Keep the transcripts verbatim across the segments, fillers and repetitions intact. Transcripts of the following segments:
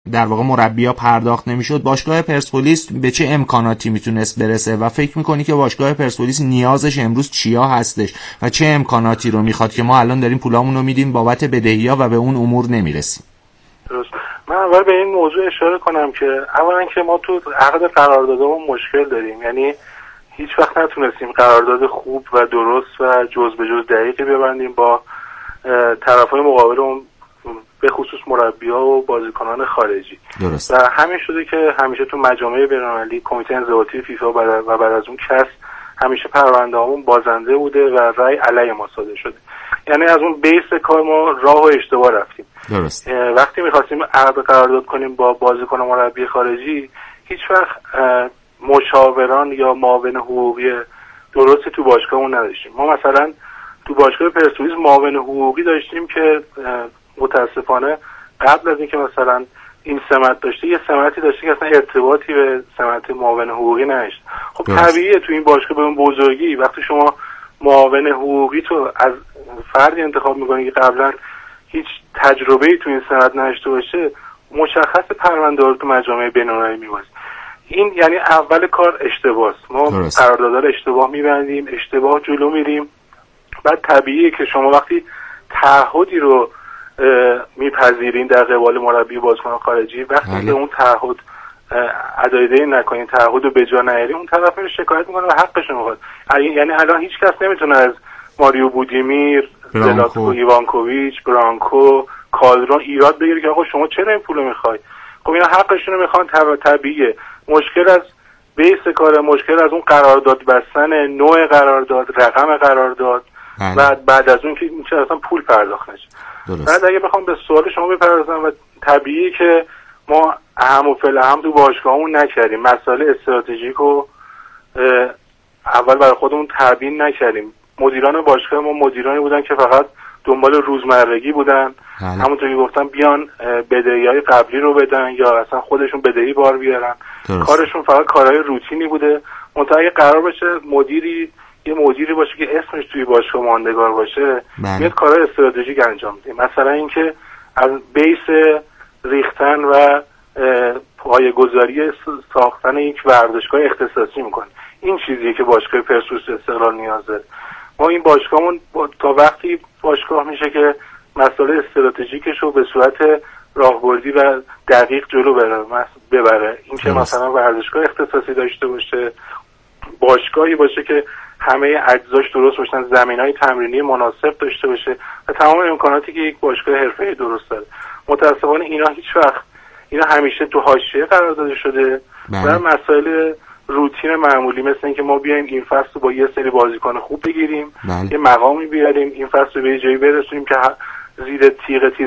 در واقع مربی‌ها پرداخت نمیشد، باشگاه پرسپولیس به چه امکاناتی میتونست برسه و فکر میکنی که باشگاه پرسپولیس نیازش امروز چیا هستش و چه امکاناتی رو میخواد که ما الان داریم پولامون رو میدیم بابت بدهی‌ها و به اون امور نمیرسیم؟ درست. من اول به این موضوع اشاره کنم که اولا که ما تو عقد قراردادمون مشکل داریم، یعنی هیچ وقت نتونستیم قرارداد خوب و درست و جز به جز دقیقی ببندیم با طرفای مقابلمون، به خصوص مربی‌ها و بازیکنان خارجی. درست. و همین شده که همیشه تو مجامع بین‌المللی کمیته انضباطی فیفا و بعد از اون کس همیشه پرونده‌هامون بازنده بوده و رأی علیه ما صادر شده. یعنی از اون بیس کار ما راه و اشتباه رفتیم. درست. وقتی می‌خواستیم عقد قرارداد کنیم با بازیکن مربی خارجی، هیچ وقت مشاوران یا معاون حقوقی درستی تو باشگاهمون نداشتیم. ما مثلا تو باشگاه پرسپولیس معاون حقوقی داشتیم که متاسفانه قبل از اینکه مثلا این سمت داشته یه سمتی داشته که اصلا ارتباطی به سمت معاون حقوقی نداشت. خب طبیعیه تو این باشگاه به اون بزرگی وقتی شما معاون حقوقی تو از فردی انتخاب می‌کنی که قبلا هیچ تجربه‌ای تو این سمت نداشته باشه، مشخص پرونده رو تو مجامع بین‌المللی می‌وازه. این یعنی اول کار اشتباهه. ما قراردادها رو اشتباه می‌بندیم، اشتباه جلو میریم. بعد طبیعیه که شما وقتی تعهدی رو میپذیرین در قبال مربی بازیکن خارجی، وقتی که اون تعهد ادای دهی نکنین، تعهد رو به جا نیارین، اون طرف میره شکایت میکنه و حقش رو میخواد. یعنی الان هیچ کس نمیتونه از ماریو بودیمیر، زلاتکو ایوانکوویچ، برانکو، کالدرون ایراد بگیره که آقا شما چرا این پولو میخوای؟ خب اینا حقشون رو میخوان، طبیعیه. مشکل از بیس کار، مشکل از اون قرارداد بستن، نوع قرارداد، رقم قرارداد و بعد از اون که چرا اصلا پول پرداخت نشه. بعد اگه بخوام به سوال شما بپردازم، و طبیعیه که ما اهم و فلاهم تو باشگاهمون نکردیم، مسائل استراتژیک رو اول برای خودمون تبیین نکردیم. مدیران باشگاه ما مدیرانی بودن که فقط دنبال روزمرگی بودن، همونطور که گفتم بیان بدهی‌های قبلی رو بدن یا اصلا خودشون بدهی بار بیارن. درست. کارشون فقط کارهای روتینی بوده. منتها اگه قرار باشه مدیری یه مدیری باشه که اسمش توی باشگاه ماندگار باشه، میاد کارهای استراتژیک انجام میده. مثلا اینکه از بیس ریختن و پایه‌گذاری ساختن یک ورزشگاه اختصاصی میکنه. این چیزیه که باشگاه پرسپولیس استقلال نیاز داره. ما این باشگاهمون تا وقتی باشگاه میشه که مسائل استراتژیکش رو به صورت راهبردی و دقیق جلو ببره. این که مثلا ورزشگاه اختصاصی داشته باشه، باشگاهی باشه که همه اجزاش درست باشن، زمینهای تمرینی مناسب داشته باشه و تمام امکاناتی که یک باشگاه حرفه‌ای درست داره. متاسفانه اینا هیچ وقت، اینا همیشه تو حاشیه قرار داده شده و مسائل روتین معمولی، مثل اینکه ما بیایم این فصل رو با یه سری بازیکن خوب بگیریم، بله. یه مقامی بیاریم، این فصل رو به جایی برسونیم که زیر تیغ تیز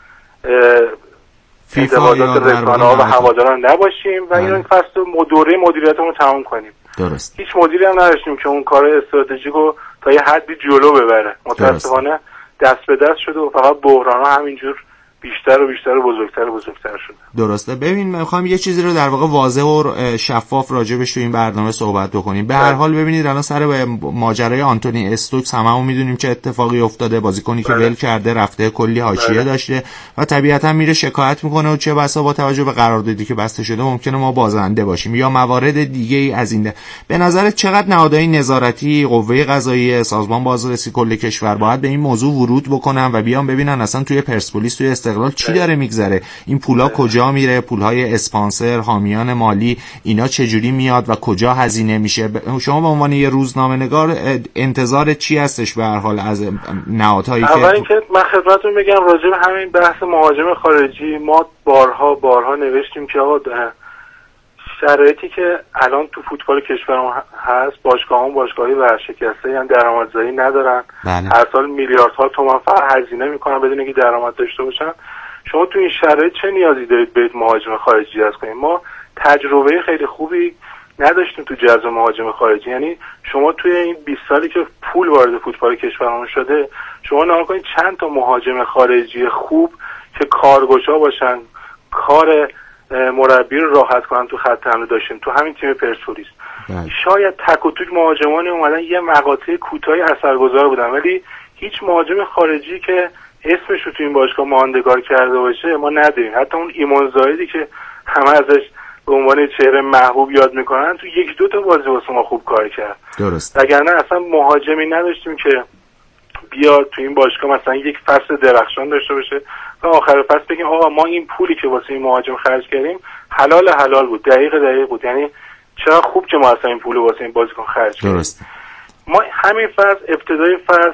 انتقادات رسانه‌ها و هواداران نباشیم و این فصل رو دوره مدیریتمون رو تمام کنیم. درست. هیچ مدیری هم نداشتیم که اون کار استراتژیک رو تا یه حدی جلو ببره. متاسفانه دست به دست شده و فقط بحران‌ها همینجور بیشتر و بیشتر و بزرگتر و بزرگتر شده. درسته. ببین میخوام یه چیزی رو در واقع واضح و شفاف راجبش تو این برنامه صحبت بکنیم. به هر حال ببینید الان سر به ماجرای آنتونی استوکس هممون میدونیم چه اتفاقی افتاده. بازیکنی که ول کرده رفته، کلی حاشیه داشته و طبیعتا میره شکایت میکنه و چه بسا با توجه به قراردادی که بسته شده ممکنه ما بازنده باشیم یا موارد دیگه ای از این. به نظرت چقدر نهادهای نظارتی، قوه قضاییه، سازمان بازرسی کل کشور باید به این موضوع ورود بکنن و بیان ببینن اصلا توی پرسپولیس، توی استقلال چی داره میگذره؟ این پولا کجا میره؟ پولهای اسپانسر، حامیان مالی، اینا چجوری میاد و کجا هزینه میشه؟ شما به عنوان یه روزنامه‌نگار انتظار چی هستش به هر حال از نهادهایی که اول اینکه من خدمتتون بگم راجع به همین بحث مهاجم خارجی ما بارها بارها نوشتیم که آقا شرایطی که الان تو فوتبال کشورمون هست، باشگاه‌ها باشگاهی ورشکسته، یعنی درآمدزایی ندارن. بله. هر سال میلیاردها تومان فقط هزینه میکنن بدون اینکه درآمد داشته باشن. شما تو این شرایط چه نیازی دارید برید مهاجم خارجی جذب کنید؟ ما تجربه خیلی خوبی نداشتیم تو جذب مهاجم خارجی. یعنی شما توی این بیست سالی که پول وارد فوتبال کشورمون شده، شما نگاه کنید چند تا مهاجم خارجی خوب که کارگشا باشن، کار مربی رو راحت کنن تو خط حمله داشتیم تو همین تیم پرسپولیس. شاید تک و توک مهاجمانی اومدن یه مقاطع کوتاهی اثرگذار بودن، ولی هیچ مهاجم خارجی که اسمش رو تو این باشگاه ماندگار کرده باشه ما نداریم. حتی اون ایمان زاهدی که همه ازش به عنوان چهره محبوب یاد میکنن تو یک دو تا بازی واسه ما خوب کار کرد. درست. وگرنه اصلا مهاجمی نداشتیم که بیاد تو این باشگاه مثلا یک فصل درخشان داشته باشه و آخر فصل بگیم آقا ما این پولی که واسه این مهاجم خرج کردیم حلال حلال بود، دقیق دقیق بود. یعنی چرا خوب که ما اصلا این پول واسه این بازیکن خرج کردیم. درست. ما همین فصل ابتدای فصل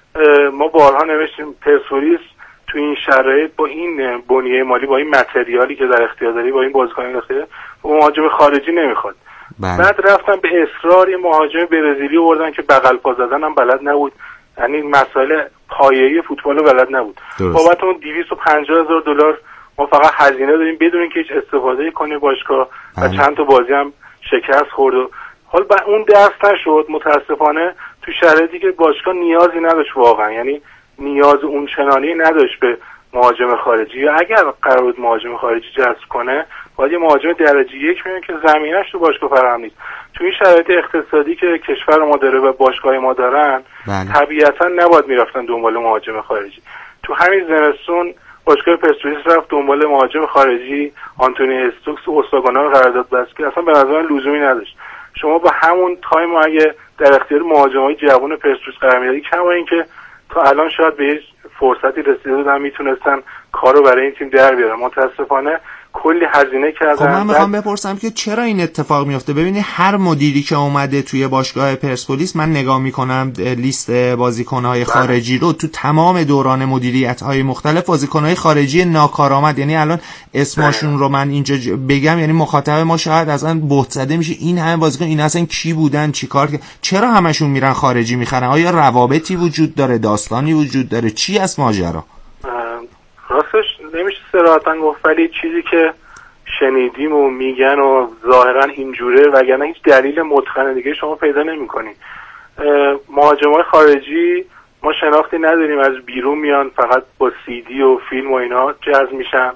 ما بارها نوشتیم پرسپولیس تو این شرایط با این بنیه مالی، با این متریالی که در اختیار داری، با این بازیکنان در اختیار، مهاجم خارجی نمیخواد. بله. بعد رفتن به اصرار یه مهاجم برزیلی آوردن که بغل پا زدن هم بلد نبود، یعنی مسائل پایه‌ای فوتبال بلد نبود. بابت اون دویست و پنجاه هزار دلار ما فقط هزینه دادیم بدون اینکه هیچ استفاده کنه باشگاه و چند تا بازی هم شکست خورد. و حالا با اون دست نشد متاسفانه تو شرایطی که باشگاه نیازی نداشت واقعا، یعنی نیاز اون چنانی نداشت به مهاجم خارجی، یا اگر قرار بود مهاجم خارجی جذب کنه باید یه مهاجم درجه یک میونه که زمینش تو باشگاه فراهم نیست. تو این شرایط اقتصادی که کشور ما داره و باشگاه ما دارن بله. طبیعتا نباید میرفتن دنبال مهاجم خارجی. تو همین زمستون باشگاه پرسپولیس رفت دنبال مهاجم خارجی، آنتونی استوکس و اوساگونا رو قرارداد بست که اصلا به نظر من لزومی نداشت. شما با همون تایم اگه در اختیار مهاجمای جوان پرسپولیس قرار میدادی، کما اینکه تا الان شاید به هیچ فرصتی رسیده بودن میتونستن کارو برای این تیم در بیارن. متاسفانه کلی هزینه کردن. خب من میخوام بپرسم که چرا این اتفاق میفته؟ ببینید هر مدیری که اومده توی باشگاه پرسپولیس، من نگاه میکنم لیست بازیکن‌های خارجی رو، تو تمام دوران مدیریت‌های مختلف بازیکن‌های خارجی ناکارآمد، یعنی الان اسمشون رو من اینجا بگم یعنی مخاطب ما شاید اصلا بهت زده میشه این همه بازیکن این اصلا کی بودن چیکار کردن، چرا همشون میرن خارجی میخرن؟ آیا روابطی وجود داره، داستانی وجود داره، چی از ماجرا؟ راستش نمیشه صراحتاً گفت، ولی چیزی که شنیدیم و میگن و ظاهرا اینجوره، وگرنه هیچ دلیل متقن دیگه شما پیدا نمی‌کنید. مهاجمای خارجی ما شناختی نداریم، از بیرون میان، فقط با سی دی و فیلم و اینا جذب میشن،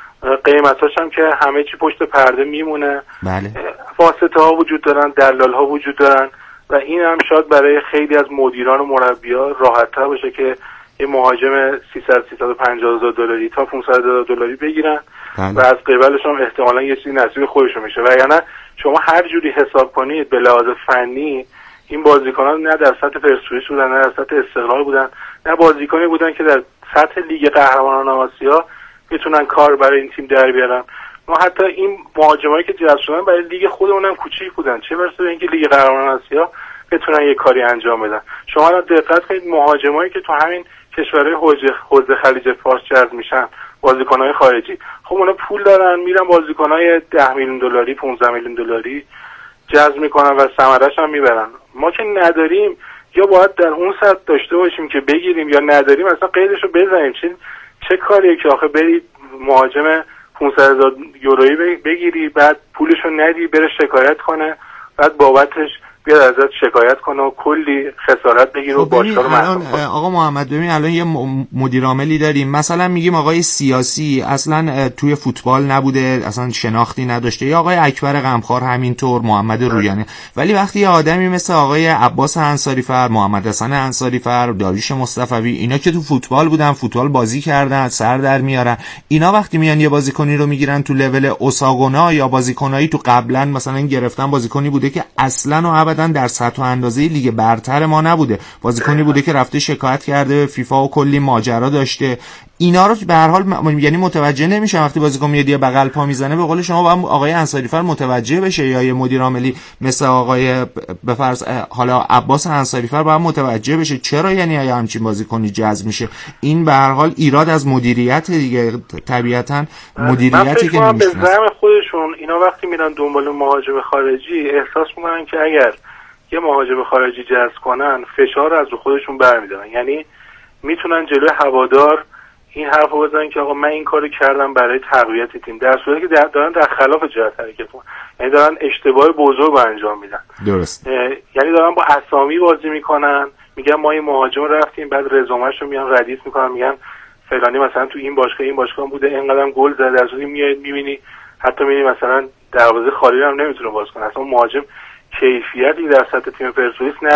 قیمتاش هم که همه چی پشت پرده میمونه. بله. واسطه ها وجود دارن، دلال ها وجود دارن و این هم شاید برای خیلی از مدیران و مربی‌ها راحت‌تر باشه که یه مهاجم سیصد سیصد و پنجاه هزار دلاری تا پانصد هزار دلاری بگیرن. بله. و از قبلش هم احتمالاً یه چیزی نصیب خودشون میشه. و یعنی شما هر جوری حساب کنید به لحاظ فنی این بازیکنان نه در سطح پرسپولیس بودن، نه در سطح استقلال بودن، نه بازیکنی بودن که در سطح لیگ قهرمانان آسیا بتونن کار برای این تیم در بیارن. ما حتی این مهاجمایی که جذب شدن برای لیگ خودمون هم کوچیک بودن، چه برسه به اینکه لیگ قهرمانان آسیا بتونن یه کاری انجام بدن. شما الان دقت کنید مهاجمایی که تو همین کشورهای حوزه خلیج فارس جذب میشن، بازیکن‌های خارجی، خب اونا پول دارن میرن بازیکن‌های ده میلیون دلاری پانزده میلیون دلاری جذب میکنن و ثمرش هم میبرن. ما که نداریم، یا باید در اون سطح داشته باشیم که بگیریم، یا نداریم اصلا قیدشو بزنیم. چه چه کاریه که آخه بری مهاجم پانصد هزار یورویی بگیری بعد پولشو ندی بره شکایت کنه، بعد بابتش بیاد ازت شکایت کنه و کلی خسارت بگیره و باشگاه رو محکوم کنه. آقا محمد ببین الان یه مدیر عاملی داریم، مثلا میگیم آقای سیاسی اصلا توی فوتبال نبوده، اصلا شناختی نداشته، یا آقای اکبر غمخوار همینطور، محمد رویانی، ولی وقتی یه آدمی مثل آقای عباس انصاری فر، محمد حسن انصاری فر، داریوش مصطفی، اینا که تو فوتبال بودن، فوتبال بازی کردن، سر در میارن، اینا وقتی میان یه بازیکنی رو میگیرن تو لول اوساگونا یا بازیکنایی تو قبلا مثلا گرفتن بازیکنی بوده که اصلا و در سطح و اندازه لیگ برتر ما نبوده، بازیکنی بوده که رفته شکایت کرده به فیفا و کلی ماجرا داشته، اینا رو به هر حال م... یعنی متوجه نمیشه. وقتی بازیکن میاد یه بغل پا میزنه، به قول شما با آقای انصاری فر متوجه بشه، یا یه مدیر عاملی مثل آقای به فرض حالا عباس انصاری فر باید متوجه بشه چرا یعنی یا همچین بازیکنی جذب میشه. این به هر حال ایراد از مدیریت دیگه، طبیعتاً مدیریتی که نمیشناسه. به زعم خودشون اینا وقتی میرن دنبال مهاجم خارجی احساس میکنن که اگر یه مهاجم خارجی جذب کنن فشار از رو خودشون برمیدارن، یعنی میتونن جلوی هوادار این حرفو بزنن که آقا من این کارو کردم برای تقویت تیم، در صورتی که دارن در خلاف جهت حرکت میکنن، یعنی دارن اشتباه بزرگ انجام میدن. درست. یعنی دارن با اسامی بازی میکنن، میگن ما این مهاجم رفتیم، بعد رزومه‌ش رو میان ردیف میکنن، میگن فلانی مثلا تو این باشگاه این باشگاه بوده اینقدرم گل زده، در صورتی میای میبینی حتی میبینی مثلا دروازه خالی هم نمیتونه باز کنه، اصلا مهاجم کیفیتی در سطح تیم پرسپولیس نداره.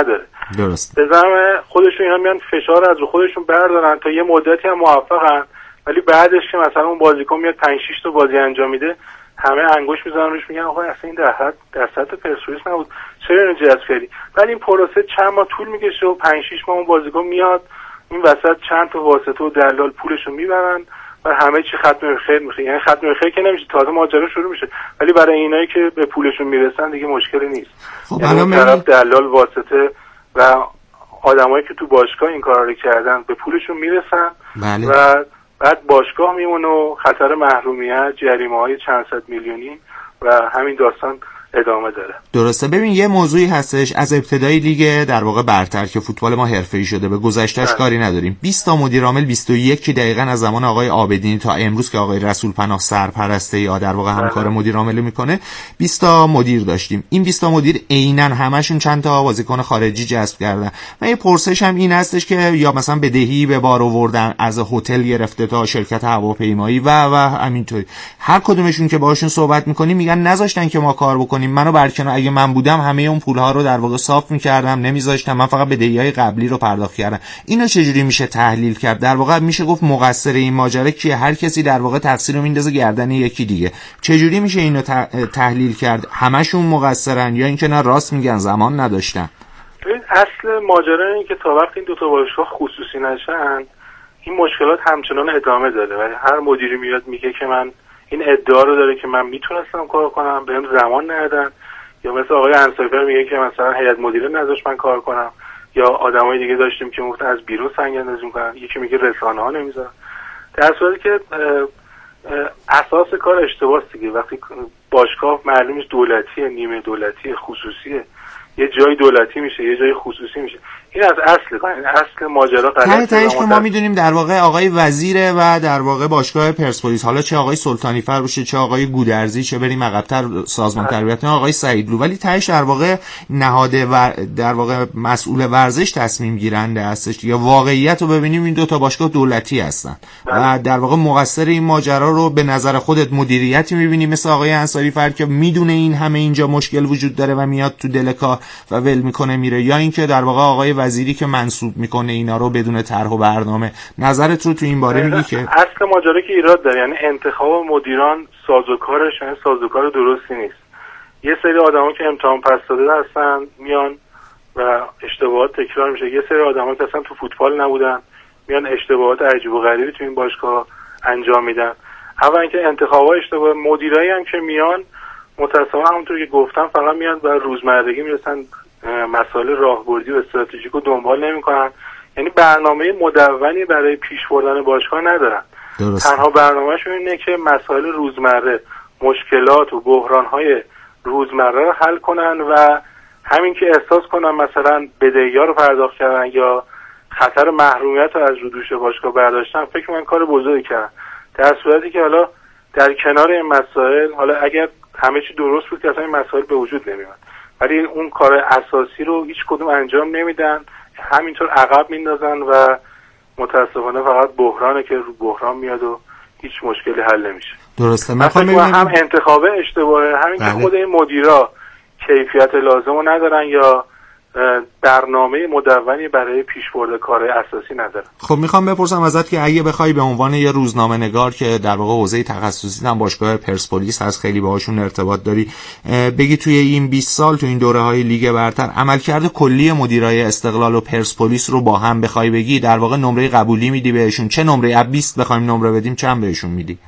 درست. به زعم خودشون اینا میان فشار از رو خودشون بردارن تا یه مدتی هم موفقن، ولی بعدش که مثلا اون بازیکن میاد پنج شش تا بازی انجام میده همه انگوش میزنن روش میگن آقا اصلا این در حد در سطح پرسپولیس نبود، چرا اینو جذب کردی؟ ولی این پروسه چند ماه طول میکشه و پنج شش ماه اون بازیکن میاد این وسط چند تا واسطه و دلال پولشو میبرن و همه چی ختم خیر میشه. یعنی ختم خیر که نمیشه، تازه ماجرا شروع میشه، ولی برای اینایی که به پولشون میرسن دیگه مشکلی نیست. خب یعنی اون طرف دلال واسطه و آدمایی که تو باشگاه این کارا رو کردن به پولشون میرسن. بله. و بعد باشگاه میمونه و خطر محرومیت، جریمه‌های چند صد میلیونی و همین داستان ادامه داره. درسته. ببین یه موضوعی هستش از ابتدای لیگ در واقع برتر که فوتبال ما حرفه‌ای شده، به گذشتهش کاری نداریم. بیست تا مدیر عامل، بیست و یک دقیقاً از زمان آقای عابدینی تا امروز که آقای رسول پناه سرپرسته یا در واقع همکار مدیر عامل میکنه، بیست تا مدیر داشتیم. این بیست تا مدیر عیناً همشون چند تا بازیکن خارجی جذب کردن. من یه پرسش هم این هستش که یا مثلا بدهی به بار آوردن، از هتل گرفته تا شرکت هواپیمایی و و همینطوری، هر کدومشون که باهاشون صحبت میکنیم میگن نذاشتن که ما کار بکنیم. منو برکنار، اگه من بودم همه اون پولها رو در واقع صاف می‌کردم، نمیذاشتم، من فقط بدهی‌های قبلی رو پرداخت کردم. اینو چجوری میشه تحلیل کرد؟ در واقع میشه گفت مقصر این ماجرا کیه؟ هر کسی در واقع تقصیر رو میندازه گردن یکی دیگه. چجوری میشه اینو تحلیل کرد؟ همشون مقصرن یا اینکه نه راست میگن زمان نداشتن؟ ببین اصل ماجرا اینه که تا وقتی این دو تا باشگاه خصوصی نشن این مشکلات همچنان ادامه داره و هر مدیری میاد میگه که من این ادعا رو داره که من میتونستم کار کنم، بهم زمان ندادن، یا مثل آقای انصاری‌فر میگه که مثلا هیئت مدیره نذاشت من کار کنم، یا آدمای دیگه داشتیم که گفتن از بیرون سنگ اندازی می‌کنن، یکی میگه رسانه‌ها نمیذارن. در صورتی که اساس کار اشتباهه دیگه. وقتی باشگاه معلومش دولتیه، نیمه دولتی، خصوصیه، یه جای دولتی میشه یه جای خصوصی میشه، این از اصل این اصل ماجرا غلطه. تهش که ما میدونیم در واقع آقای وزیره و در واقع باشگاه پرسپولیس، حالا چه آقای سلطانی فر باشه چه آقای گودرزی، چه بریم عقب‌تر سازمان تربیت آقای سعیدلو، ولی تهش در واقع نهاد و در واقع مسئول ورزش تصمیم گیرنده هستش. یا واقعیت رو ببینیم این دو تا باشگاه دولتی هستن و در واقع مقصر این ماجرا رو به نظر خودت مدیریتی می‌بینی مثل آقای انصاری فر که میدونه این همه اینجا مشکل وجود داره و میاد تو دل کار و ول میکنه میره، یا اینکه در واقع آقای وزیری که منسوب میکنه اینا رو بدون طرح و برنامه؟ نظرت رو تو این باره میگی که اصل ماجرا که ایراد داره، یعنی انتخاب مدیران سازوکارش یعنی سازوکار درستی نیست. یه سری آدما که امتحان پس داده هستن میان و اشتباهات تکرار میشه، یه سری آدما که اصلا تو فوتبال نبودن میان اشتباهات عجیب و غریبی تو این باشگاه انجام میدن. اولا اینکه انتخابات اشتباه، مدیرایی هم که میان متأسفانه همونطور که گفتم فقط میان برای روزمرگی میرسن، مسائل راهبردی و استراتژیک رو دنبال نمیکنن، یعنی برنامه مدونی برای پیش بردن باشگاه ندارن. درست. تنها برنامه‌شون اینه که مسائل روزمره، مشکلات و بحران‌های روزمره رو حل کنن و همین که احساس کنن مثلا بدهی‌ها رو پرداخت کردن یا خطر محرومیت رو از رو دوش باشگاه برداشتن، فکر من کار بزرگی کردن. در صورتی که حالا در کنار این مسائل، حالا اگر همه چی درست بود که اصلا این مسائل به وجود نمیاد، ولی اون کار اساسی رو هیچ کدوم انجام نمیدن، همینطور عقب میندازن و متاسفانه فقط بحرانه که رو بحران میاد و هیچ مشکلی حل نمیشه. درسته. من فکر می‌کنم هم انتخابه اشتباهه، همین بله. که خود این مدیرا کیفیت لازم رو ندارن یا برنامه مدونی برای پیشبرد کار اساسی ندارن. خب میخوام بپرسم ازت که اگه بخوای به عنوان یه روزنامه نگار که در واقع حوزه تخصصی هم باشگاه پرسپولیس هست، خیلی باهاشون ارتباط داری، بگی توی این بیست سال تو این دوره‌های لیگ برتر عملکرد کلی مدیرای استقلال و پرسپولیس رو با هم بخوای بگی، در واقع نمره قبولی میدی بهشون؟ چه نمره از بیست بخوایم نمره بدیم چند بهشون میدی؟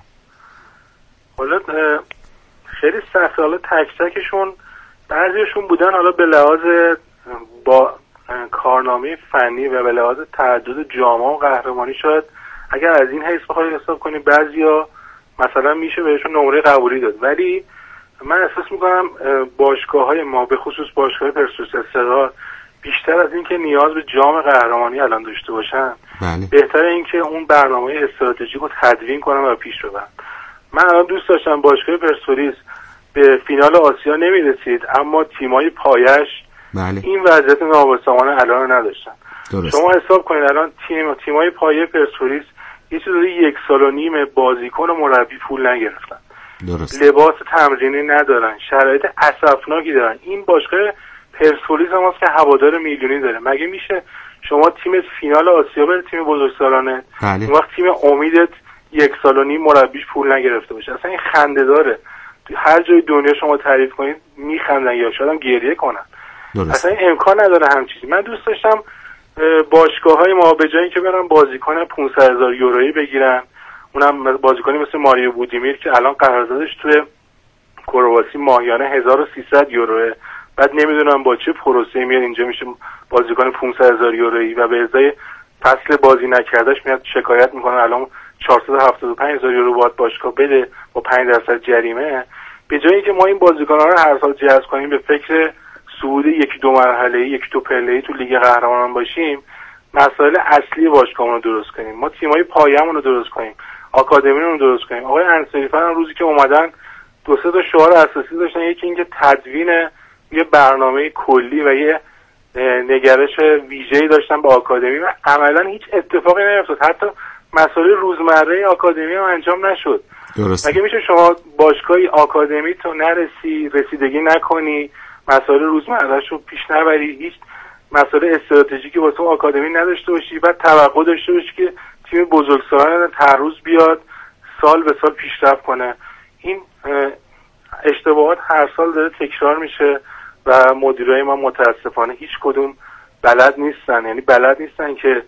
حالا خیلی سخته، حالا تک تکشون بعضیشون بودن حالا به لحاظ با کارنامه فنی و به لحاظ تعدد جام و قهرمانی شاید اگر از این حیث بخوای حساب کنی بعضیا مثلا میشه بهشون نمره قبولی داد، ولی من احساس میکنم باشگاه‌های ما به خصوص باشگاه پرسپولیس استقلال بیشتر از این که نیاز به جام قهرمانی الان داشته باشن، بله. بهتره این که اون برنامه استراتژیک رو تدوین کنن و پیش ببرن. من الان دوست داشتم باشگاه پرسپولیس به فینال آسیا نمیرسید، اما تیمای پایش بله. این وضعیت نابسامانه الان رو نداشتن. درست. شما حساب کنید الان تیم تیمای پایه پرسپولیس یه چیزی یک سال و نیم بازیکن و مربی پول نگرفتن. درست. لباس تمرینی ندارن، شرایط اسفناکی دارن. این باشگاه پرسپولیس هم هست که هوادار میلیونی داره. مگه میشه شما تیم فینال آسیا بره تیم بزرگسالانه، اون وقت تیم امیدت یک سال و نیم مربیش پول نگرفته باشه؟ اصلا این خنده داره. هر جای دنیا شما تعریف کنید میخندن یا شاید هم گریه کنن. درست. اصلا این امکان نداره هم چیزی. من دوست داشتم باشگاه‌های ما به جایی که برن بازیکن پانصد هزار یورویی بگیرن، اونم بازیکنی مثل ماریو بودیمیر که الان قراردادش توی کرواسی ماهیانه هزار و سیصد یوروه، بعد نمیدونم با چه پروسه‌ای میاد اینجا میشه بازیکن پانصد هزار یورویی و به ازای فصل بازی نکردش میاد شکایت میکنه الان چهارصد و هفتاد و پنج هزار یورو باید باشگاه بده با پنج درصد جریمه. به جایی که ما این بازیکن‌ها رو هر سال جذب کنیم به فکر صعود یکی دو مرحله‌ای یکی دو پله‌ای تو لیگ قهرمانان باشیم، مسائل اصلی باشگاهمون رو درست کنیم، ما تیم‌های پایه‌مون رو درست کنیم، آکادمیمون رو درست کنیم. آقای انصاری‌فر روزی که اومدن دو سه تا شعار اساسی داشتن، یکی اینکه تدوین یه برنامه کلی و یه نگرش ویژه‌ای داشتن به آکادمی و عملاً هیچ اتفاقی نیفتاد. حتی مسائل روزمره آکادمی هم انجام نشد. درست. مگه میشه شما باشگاهی آکادمی تو نرسی، رسیدگی نکنی، مسائل روزمره‌اش رو پیش نبری، هیچ مسائل استراتژیکی واسه آکادمی نداشته باشی، بعد توقع داشته باشی که تیم بزرگسالان هر روز بیاد سال به سال پیشرفت کنه؟ این اشتباهات هر سال داره تکرار میشه و مدیرای ما متاسفانه هیچ کدوم بلد نیستن، یعنی بلد نیستن که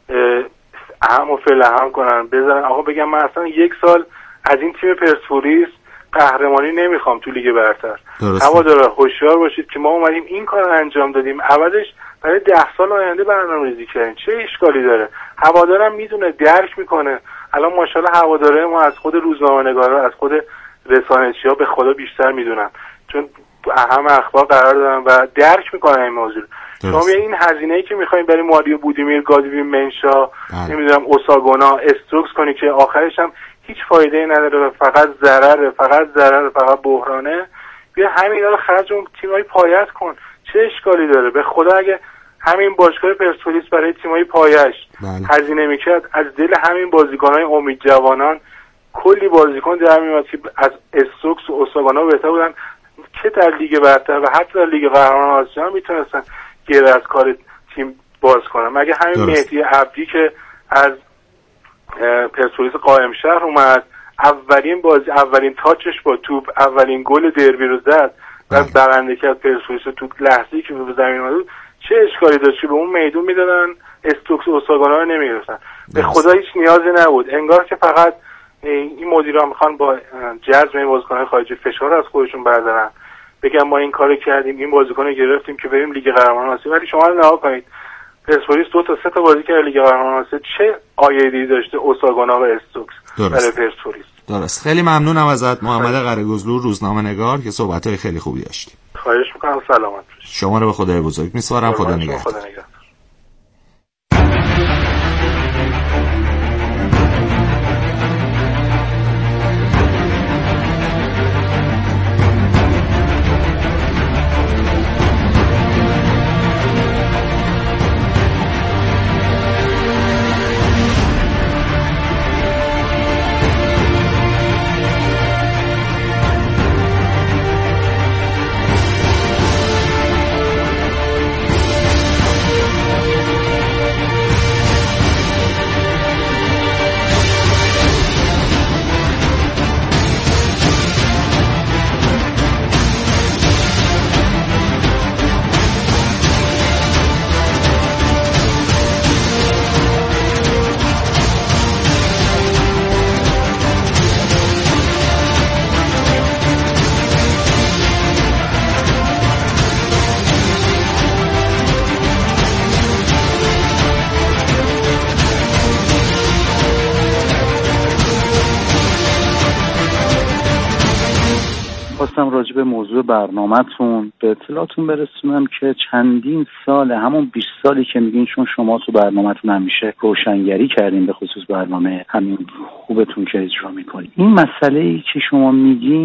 اهم و فعل اهم کنن، بذارن آقا بگم من اصلا یک سال از این تیم پرسپولیس قهرمانی نمیخوام تو لیگ برتر. هوادارا هوشیار باشید که ما اومدیم این کار رو انجام دادیم، عوضش برای ده سال آینده برنامه‌ریزی کردیم. چه اشکالی داره؟ هوادارم میدونه، درک میکنه. الان ماشاءالله هواداره ما از خود روزنامه‌نگارا، از خود رسانه‌چی‌ها به خدا بیشتر میدونن، چون اهم اخبار قرار دارن و درک میکنن این موضوع. شما این هزینه‌ای که می‌خواید برای ماریو بودیمیر، گادوین منشا، نمیدونم اوساگونا، استروکس کنی که آخرش هم هیچ فایده‌ای نداره و فقط ضرره، فقط ضرر، فقط بحرانه، بیا همینا رو خرج اون تیم‌های پایه‌اش کن. چه اشکالی داره؟ به خدا اگه همین باشگاه پرسپولیس برای تیم‌های پایه‌اش هزینه می‌کرد، از دل همین بازیکن‌های امید جوانان کلی بازیکن در میاد که از استروکس و اوساگونا بهتر بودن که در لیگ برتر و حتی در لیگ قهرمانان آسیا میتونستن گره از کار تیم باز کنن. مگه همین مهدی عبدی که از پرسپولیس قائم شهر اومد، اولین بازی، اولین تاچش با توپ، اولین گل دربی رو زد و برنده کرد پرسپولیس تو لحظه‌ای که به زمین اومد، چه اشکالی داشت که به اون میدون میدادن استوکس و اوساگونا رو نمیگرفتن؟ به خدا هیچ نیازی نبود. انگار که فقط این مدیرا میخوان با جذب این بازیکن‌های خارجی فشار از خودشون بردارن، بگم ما این کارو کردیم، این بازیکن رو گرفتیم که بریم لیگ قهرمانان آسیا. ولی شما نگاه کنید پرسپولیس دو تا سه تا بازی کرد لیگ قهرمانان آسیا، چه آیدی داشته اوساگونا و استوکس برای پرسپولیس. درست. خیلی ممنونم ازت محمد قره‌گزلو، روزنامه‌نگار، که صحبت‌های خیلی خوبی داشتی. خواهش می‌کنم. سلامت باشید. شما رو به خدای بزرگ می‌سپارم. خدا نگهدار. راجع به موضوع برنامه‌تون به اطلاعتون برسونم که چندین سال، همون بیست سالی که میگین، چون شما تو برنامه‌تون همیشه روشنگری کردین به خصوص برنامه همین خوبتون که اجرا میکنین، این مسئله‌ای که شما میگین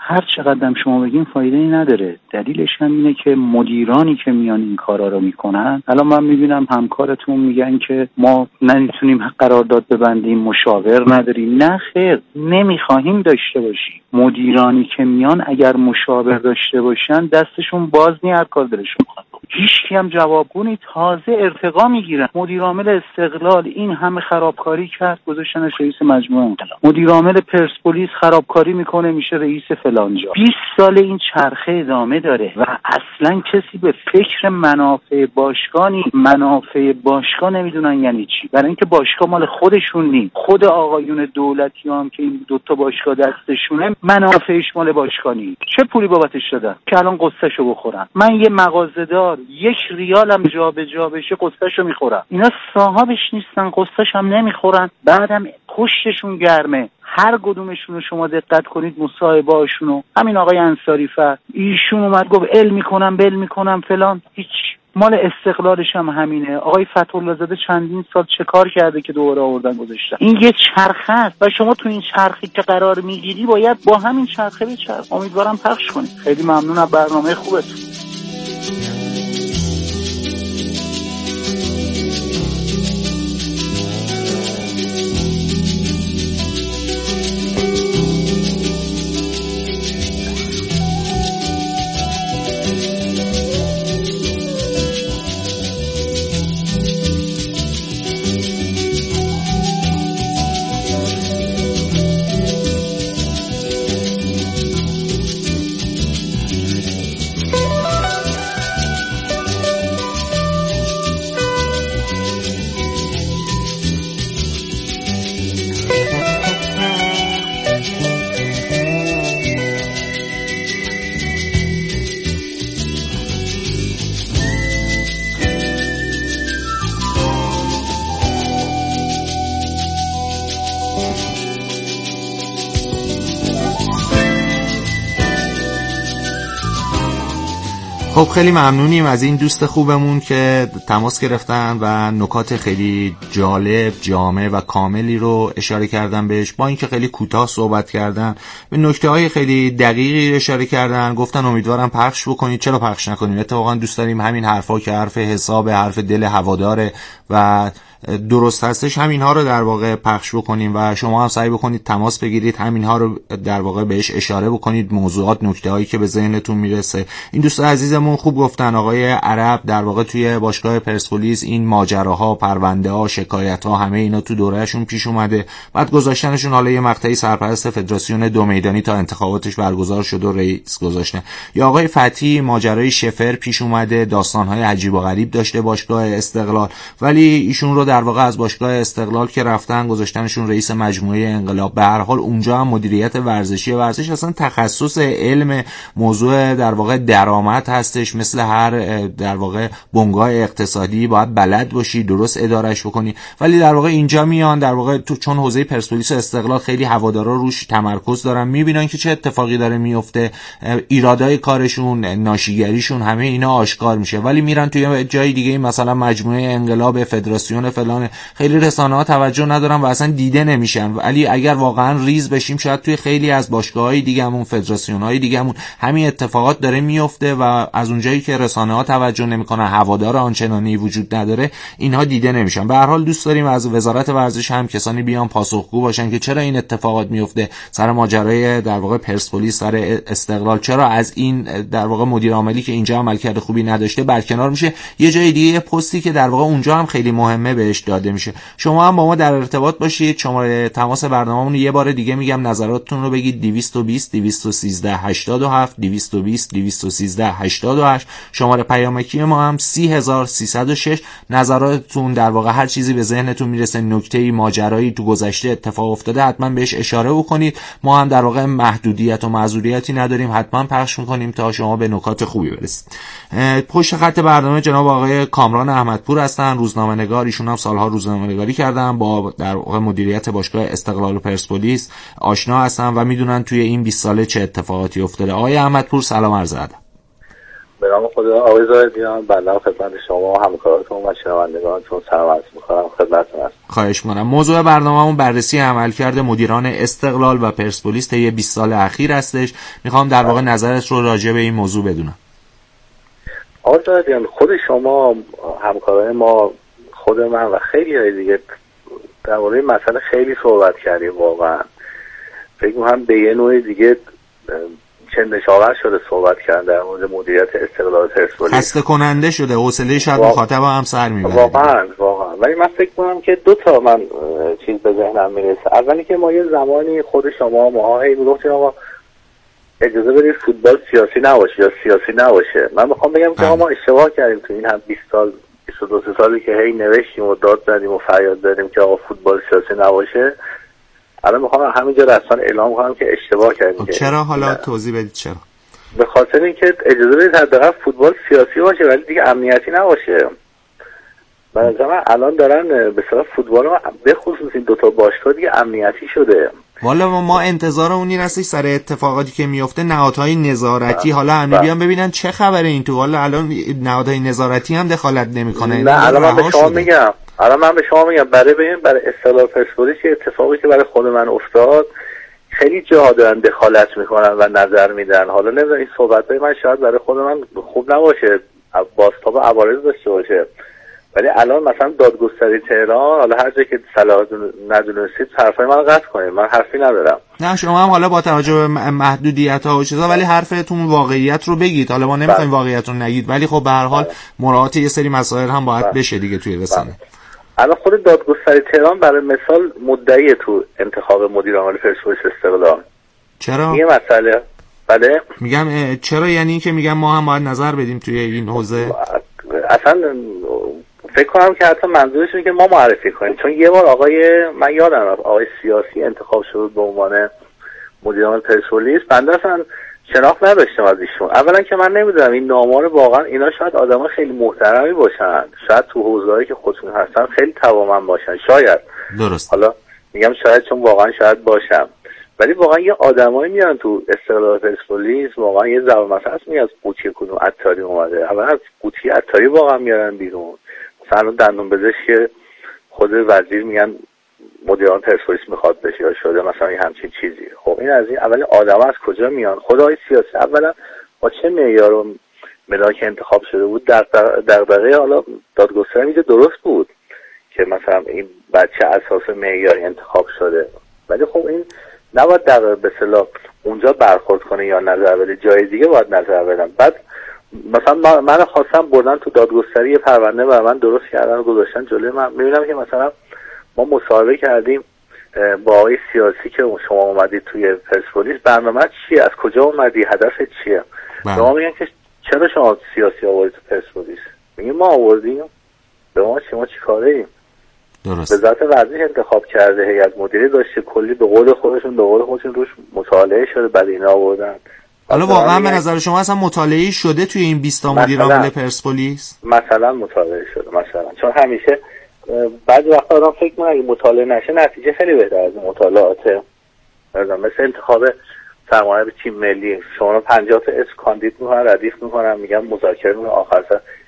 هر چقدر شما بگین فایده ای نداره. دلیلش هم اینه که مدیرانی که میان این کارا رو میکنن، الان من میبینم همکارتون میگن که ما نمیتونیم قرارداد ببندیم، مشاور نداریم. نه خیر، نمیخواهیم داشته باشیم. مدیرانی که میان اگر مشاور داشته باشن دستشون باز نی، هر کار دلشون میخواد. هیچکی هم جوابگو، تازه ارتقا میگیرن. مدیر عامل استقلال این همه خرابکاری کرد، گذاشتنش رئیس مجموعه انقلاب. مدیر عامل پرسپولیس خرابکاری میکنه میشه رئیس فلانجا. بیست سال این چرخه ادامه داره و اصلا کسی به فکر منافع باشگاه نی. منافع باشگاه نمیدونن یعنی چی، برای اینکه باشگاه مال خودشون نی. خود آقایون دولتی هم که این دوتا باشگاه دستشونه، منافعش مال باشگاه نی. چه پولی بابتش دادن که الان قصهشو بخورن؟ من یه مغازه‌دار یک ریالم جا به جا بشه قصهشو میخورم. اینا صاحبش نیستن، قصهش هم نمیخورن، بعدم پشتشون گرمه. هر کدومشون رو شما دقت کنید مصاحبه هاشونو، همین آقای انصاری فر ایشون اومد گفت ال میکنم بل میکنم فلان، هیچ. مال استقلالش هم همینه. آقای فتح‌الله زاده چندین سال چه کار کرده که دوباره آوردن گذاشتن. این یه چرخه است و شما تو این چرخی که قرار میگیری باید با همین چرخه بچرخ. امیدوارم پخش کنید. خیلی ممنون از برنامه خوبتون. خب خیلی ممنونیم از این دوست خوبمون که تماس گرفتن و نکات خیلی جالب، جامع و کاملی رو اشاره کردن بهش. با اینکه خیلی کوتاه صحبت کردن، به نکته‌های خیلی دقیقی اشاره کردن. گفتن امیدوارم پخش بکنید. چرا پخش نکنیم؟ اتفاقا دوست داریم همین حرفا که حرف حساب، حرف دل هواداره و درست هستش، همین ها رو در واقع پخش بکنیم و شما هم سعی بکنید تماس بگیرید، همین ها رو در واقع بهش اشاره بکنید، موضوعات، نکته هایی که به ذهنتون میرسه. این دوست عزیزمون خوب گفتن، آقای عرب در واقع توی باشگاه پرسپولیس این ماجراها، پرونده ها، شکایت ها، همه اینا تو دورهشون پیش اومده. بعد گذاشتنشون حالا یه مقطعی سرپرست فدراسیون دو میدانی تا انتخاباتش برگزار شد و رئیس گذاشتن. یا آقای فتحی ماجرای شفر پیش اومده، داستان های عجیب و غریب داشته باشگاه استقلال، ولی ایشون رو در واقع از باشگاه استقلال که رفتن گذاشتنشون رئیس مجموعه انقلاب. به هر حال اونجا هم مدیریت ورزشی، ورزش اصلا تخصص علم، موضوع در واقع درآمد هستش، مثل هر در واقع بنگاه اقتصادی باید بلد باشی، درست ادارش بکنی. ولی در واقع اینجا میان در واقع تو چون حوزه پرسپولیس و استقلال خیلی هوادارا روش تمرکز دارن، میبینن که چه اتفاقی داره میفته، ایرادای کارشون، ناشیگریشون، همه اینا آشکار میشه. ولی میرن توی جای دیگه مثلا مجموعه انقلاب، فدراسیون فلان، خیلی رسانه‌ها توجه ندارن و اصلا دیده نمیشن. ولی اگر واقعا ریز بشیم شاید توی خیلی از باشگاه‌های دیگه‌مون، فدراسیون‌های دیگه‌مون همین اتفاقات داره میفته و از اونجایی که رسانه‌ها توجه نمیکنن، هوادار آنچنانی وجود نداره، اینها دیده نمیشن. به هر حال دوست داریم از وزارت ورزش هم کسانی بیان پاسخگو باشن که چرا این اتفاقات میفته، سر ماجرای در واقع پرسپولیس، سر استقلال، چرا از این در واقع مدیر عاملی که اینجا عملکرد خوبی نداشته برکنار میشه، یه جای دیگه پستی که در واقع اونجا هم خیلی مهمه بهش داده میشه. شما هم با ما در ارتباط باشید. شماره تماس برنامه‌مون یه بار دیگه میگم، نظراتتون رو بگید. دویست و بیست دویست و سیزده هشتاد و هفت دویست و بیست دویست و سیزده هشتاد و هشت. شماره پیامکی ما هم سی هزار سیصد و شش. نظراتتون در واقع هر چیزی به ذهنتون میرسه، نکته‌ای، ماجرایی تو گذشته اتفاق افتاده، حتما بهش اشاره بکنید. ما هم در واقع محدودیت و معذوریتی نداریم، حتما پخش می‌کنیم تا شما به نکات خوبی برسید. پشت خط برنامه جناب آقای کامران احمدپور هستن، روزنامه‌نگار. ایشون هم سالها روزنامه‌نگاری کردن، با در واقع مدیریت باشگاه استقلال و پرسپولیس آشنا هستن و میدونن توی این بیست ساله چه اتفاقاتی افتاده. آقای احمدپور سلام عرض ادب. به نام خدا آقای زاهدیان، بنده خدمت شما و همکاراتون و شنوندگانتون سلام عرض می‌کنم خدمتتون هستم. خواهش می‌کنم. موضوع برنامه‌مون بررسی عملکرد مدیران استقلال و پرسپولیس طی بیست سال اخیر هستش. می‌خوام در واقع نظرت رو راجع به این موضوع بدونم. آقای زاهدیان، خود شما، همکارای ما، خود من و خیلی های دیگه در مورد این مسئله خیلی صحبت کردیم. واقعا فکر می‌کنم به یه نوع دیگه چندشاور شده صحبت کردن در مورد مدیریت استقلال پرسپولیس. خسته کننده شده، حوصله شاید مخاطب هم سر میبره. واقعا واقعا ولی من فکر کنم که دو تا من چیز به ذهنم میرسه. اولی که ما یه زمانی خود شما ما هی میگفتیم آقا اجازه بدید فوتبال سیاسی نباشه یا سیاسی نباشه. من میخوام بگم که ما اشتباه کردیم تو این هم بیست سال بیست و دو سالی که هی نوشتیم و داد زدیم و فریاد زدیم که آقا فوتبال سیاسی نباشه. الان میخوام همینجا رسما اعلام کنم که اشتباه کردیم. چرا؟ حالا توضیح بدید چرا. به خاطر اینکه اجازه بدید حداقل فوتبال سیاسی باشه ولی دیگه امنیتی نباشه. به نظر من الان دارن به اصطلاح فوتبال ما به خصوص این دو تا باشگاه دیگه امنیتی شده. والا ما انتظار اون این هستش سر اتفاقاتی که میفته نهادهای نظارتی حالا همه بیان ببینن چه خبره این تو. حالا الان نهادهای نظارتی هم دخالت نمیکنه. نه الان من به شما میگم الان من به شما میگم برای ببین برای استقلال پرسپولیس اتفاقی که برای خود من افتاد خیلی جاها دارن دخالت میکنن و نظر میدن. حالا نمیدونم این صحبتای من شاید برای خود من خوب نباشه، بازتاب عوارض داشته باشه، ولی الان مثلا دادگستری تهران حالا هر جایی که صلاح ندونستید حرفای من قطع کنید، من حرفی ندارم. نه شما هم حالا با توجه به محدودیت ها و چیزا ولی حرفتون واقعیت رو بگید. حالا ما نمیخوایم واقعیت رو نگید ولی خب به هر حال مراعات یه سری مسائل هم باید بشه دیگه توی رسانه. الان خود دادگستری تهران برای مثال مدعی تو انتخاب مدیر عامل پرسپولیس استقلال. چرا؟ یه مسئله. بله میگم چرا، یعنی این که میگم ما هم باید نظر بدیم توی این حوزه. اصلا فکر کنم که حتی منظورشونه که ما معرفی کنیم، چون یه بار آقای من یادم آقای سیاسی انتخاب شد به عنوان مدیر عامل پرسپولیس. بنده اصلا شناخت نداشتم از ایشون. اولا که من نمیدونم این نامار واقعا اینا شاید آدمای خیلی محترمی باشن، شاید تو حوزه‌ای که خودشون هستن خیلی توانمند باشن، شاید درست. حالا میگم شاید چون واقعا شاید باشم، ولی واقعا یه آدمایی میان تو استقلال پرسپولیس واقعا یه ضرب مثلا می از قوطی کدوم عطاری اومده، اولا از قوطی عطاری واقعا میارن بیرون. مثلا دندون پزشک خود وزیر میگن مدیران پرسپولیس میخواد بشه یا شده مثلا این همچین چیزی. خب این از این اول آدم از کجا میان؟ خدای سیاسی اولا با چه معیار و ملاک انتخاب شده بود؟ در دغدغه حالا دادگستری میگه درست بود که مثلا این بچه اساس معیاری انتخاب شده، ولی خب این نباید در به اصطلاح اونجا برخورد کنه یا نظر بده، جای دیگه باید نظر بدن. بعد مثلا من خواستم بردن تو دادگستری یه پرونده برای من درست کردن و گذاشتن جلوی من. میبینم که مثلا ما مصاحبه کردیم با آقای سیاسی که شما اومدید توی پرسپولیس، برنامه چیه؟ از کجا اومدی؟ هدفت چیه؟ به ما میگن که چرا شما سیاسی آوردید تو پرسپولیس؟ میگیم ما آوردیم. به ما چی ما چی کاره ایم؟ درست. به ذات ورزش انتخاب کرده، هیئت مدیره داشته، کلی به قول خودشون به قول خودشون روش مطالعه شده بعد اینا آوردن. حالا واقعا به نظر شما اصلا مطالعه شده توی این بیست تا مدیر عامل پرسپولیس؟ مثلا مطالعه شده مثلا، چون همیشه بعضی وقتا آدم فکر می‌کنه اگه مطالعه نشه نتیجه خیلی بهتر از مطالعاته. مثلا انتخاب سرمربی تیم ملی شما پنجاه تا اسم کاندید می‌کنن، ردیف می‌کنن، میگن مذاکره می‌کنن، آخر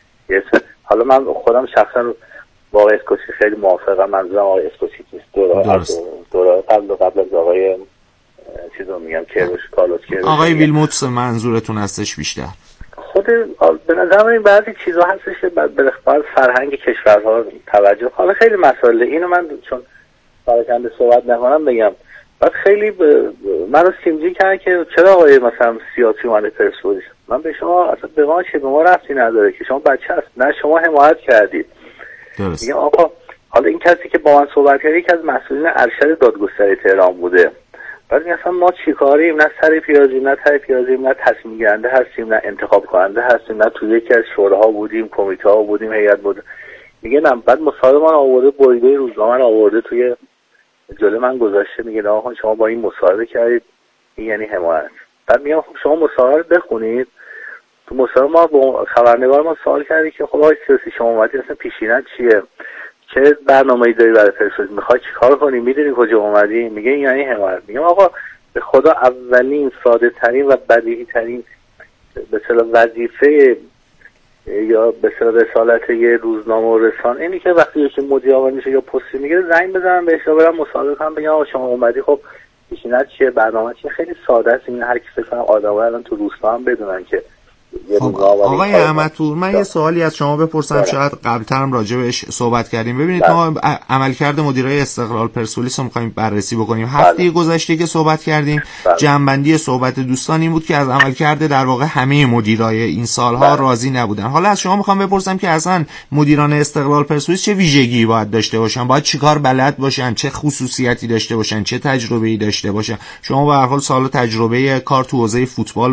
سر حالا من خودم شخصا با آقای اسکوچی خیلی موافقم. منظورم آقای اسکوچی نیست، دوره دوره قبل قبل از آقای چیزو میگم کیروش کالوس کیروش آقای ویلموتس منظورتون هستش بیشتر؟ خود به نظر من بعضی چیزا هستش که بالاخره فرهنگ کشورها توجه. حالا خیلی مسائل اینو من چون پراکنده صحبت نکنم بگم، بعد خیلی ب... منو سیمجی کرد که چرا آقای مثلا سیاسی اومده پرسپولیس. من به شما اصلا به ما چه به ما ربطی نداره که شما بچه هست، نه شما حمایت کردید. درست. میگم آقا حالا این کسی که با من صحبت کرد یکی از مسئولین ارشد دادگستری تهران بوده، بعد مثلا ما چیکاریم؟ نه سر پیازیم، نه ته پیازیم، نه تصمیم گیرنده هستیم، نه انتخاب کننده هستیم، نه توی یکی از شوراها بودیم، کمیته ها بودیم، هیئت بود. میگه نه. بعد مصاحبه من آورده، بریده روزنامه آورده توی جلوی من گذاشته، میگه نه آقا شما با این مصاحبه کردید، این یعنی حمایت. بعد میگم خب شما مصاحبه بخونید. تو مصاحبه ما با خبرنگار ما سوال کردی که خب آقای سیاسی شما اومدید اصلا پیشینت چیه؟ چه برنامه‌ای داری برای پرسپولیس؟ می‌خوای چیکار کنی؟ می‌دونی کجا اومدی؟ میگه این یعنی حمایت. میگم آقا به خدا اولین ساده ترین و بدیهی ترین به اصطلاح وظیفه یا به اصطلاح رسالت یه روزنامه و رسانه اینی که وقتی یکی مدیر عامل میشه یا پستی میگیره زنگ بزنم بهش یا برم مصاحبه کنم بگم آقا شما اومدی خب پیشنهاد چیه برنامه چیه. خیلی ساده است این، هر کی فکر کنم آدم‌ها الان تو روستا هم بدونن که خب آقای احمدپور من یه سوالی از شما بپرسم داره. شاید قبل‌ترم راجع بهش صحبت کردیم. ببینید داره. ما عملکرد مدیرای استقلال پرسپولیس رو می‌خوایم بررسی بکنیم. هفته گذشته که صحبت کردیم جنبندی صحبت دوستان این بود که از عملکرد در واقع همه مدیرای این سالها بله. راضی نبودن. حالا از شما می‌خوام بپرسم که اصلا مدیران استقلال پرسپولیس چه ویژگی باید داشته باشن، باید چیکار بلد باشن، چه خصوصیاتی داشته باشن، چه تجربه‌ای داشته باشن؟ شما به هر حال سال تجربه کار تو حوزه فوتبال